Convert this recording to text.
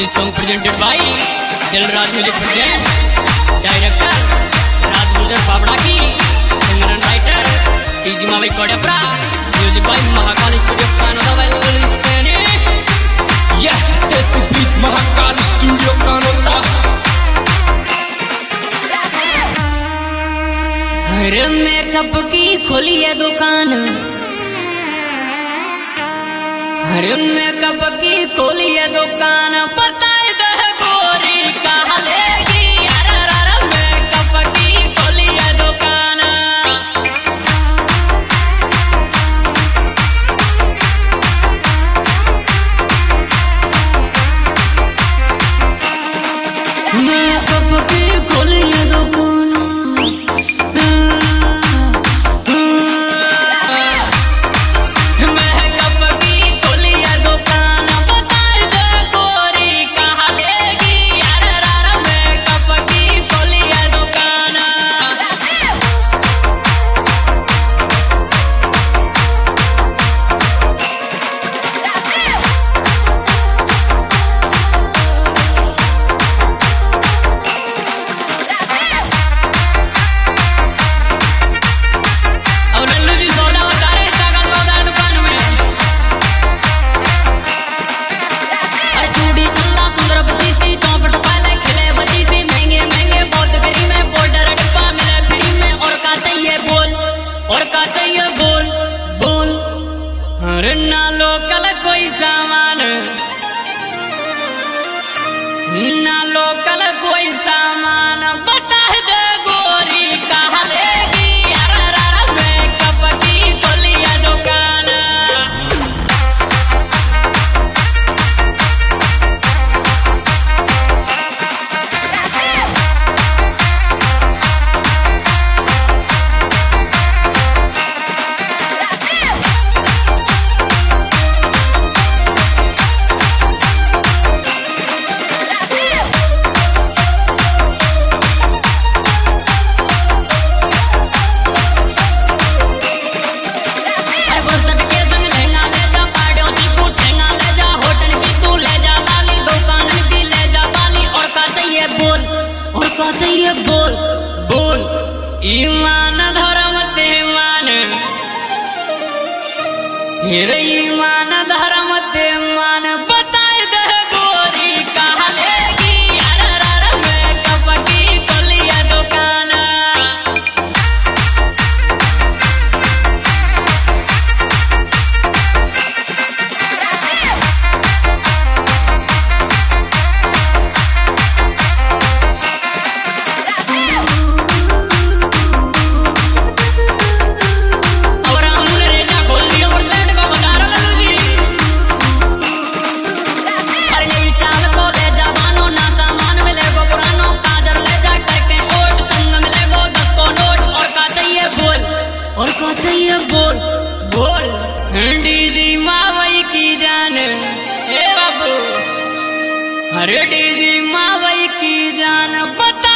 This song presented by Dilraj Music Presents. Director Rajendra Babdaki. Singer and writer T.G. Mavai Kodapra. Music by Mahakal Studio Kanodawal. Yeah, this is beat Mahakal Studio Kanodawal. हर makeup की खोली है दुकान, हर makeup की खोली है दुकान, बताए दे गोरी कहाँ लेगी, हर मेकअप की खोली है दुकान। मेकअप की खोली है दुकान, ना लोकल कोई सामान, ना लोकल कोई सामान, बता दे गोरी कहाँ लेगी, मेकअप की खोली है दुकान। चाहिए बोल बोल, ईमान धर्म तेमान, मेरे ईमान धर्म तेमान, बताए दे गोरी कहाँ लेगी, मेकअप की खोली है दुकान। और क्या चाहिए बोल बोल, डीजी मावई की जान, ए बाबू, अरे डीजी मावई की जान, बता